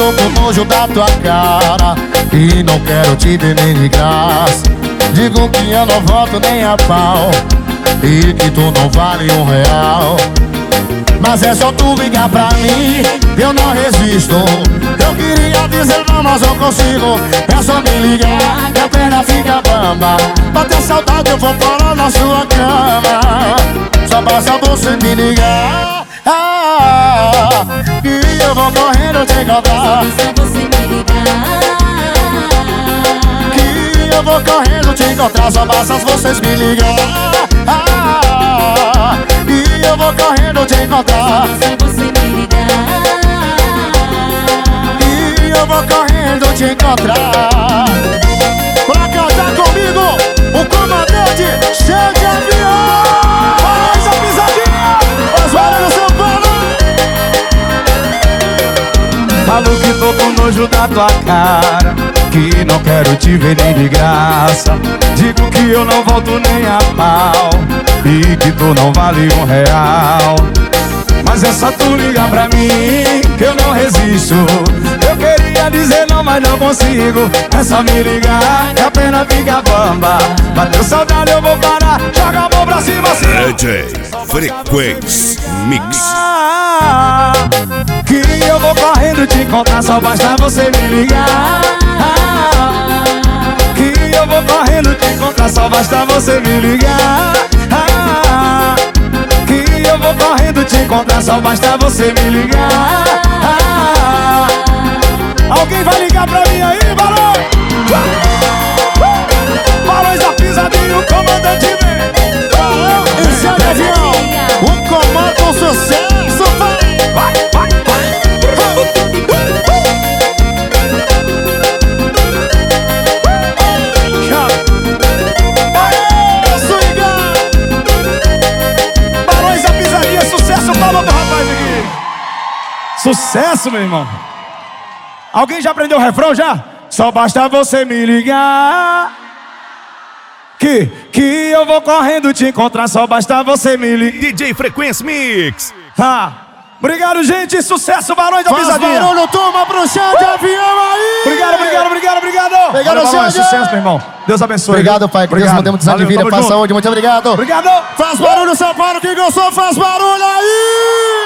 tô com nojo da tua cara e não quero te ver nem de graça. Digo que eu não volto nem a pau e que tu não vale R$1. Mas é só tu ligar pra mim, eu não resisto. Eu queria dizer não, mas não consigo. É só me ligar, que a perna fica bamba. Bater saudade eu vou parar na sua cama. Só basta você me ligar, e eu vou correndo te encontrar. Só você me ligar, Que eu vou correndo te encontrar. Só basta vocês me ligar, e eu vou correndo te encontrar. só você me ligar. E eu vou correndo te encontrar. Pra cantar comigo, o comandante Chega de Avião. Faz a pisadinha, Osvaldo São Paulo. Falo que tô com nojo da tua cara, que não quero te ver nem de graça. Digo que eu não volto nem a pau e que tu não vale R$1. Mas é só tu ligar pra mim, que eu não resisto. Eu queria dizer não, mas não consigo. É só me ligar, que a pena fica bamba. Bateu saudade, eu vou parar. Joga a mão pra cima, assim. DJ Frequência Mix. Que eu vou correndo te encontrar. Só basta você me ligar. Que eu vou correndo te encontrar. Só basta você me ligar. Que eu vou correndo te encontrar. Só basta você me ligar. Alguém vai ligar pra mim aí, Barão? Barões da pisadinha, o comandante vem. Barão e Chega de Avião, o comando sucesso. Vai, vai, vai. Aê, swinga! Barões da pisadinha, sucesso, palma pro rapaz aqui. Sucesso, meu irmão. Alguém já aprendeu o refrão já? Só basta você me ligar, que eu vou correndo te encontrar. Só basta você me ligar. DJ Frequência Mix. Obrigado, gente. Sucesso, Barões da Faz pisadinha. barulho, turma, pro Chega de Avião aí. Obrigado. Obrigado, Valeu, Barões. Xande. Sucesso, meu irmão. Deus abençoe. Obrigado, pai, que Deus Obrigado. mandemos de vida, Valeu, tamo paz, junto. saúde. Muito obrigado. Obrigado. Faz barulho, São Paulo, quem gostou, faz barulho aí.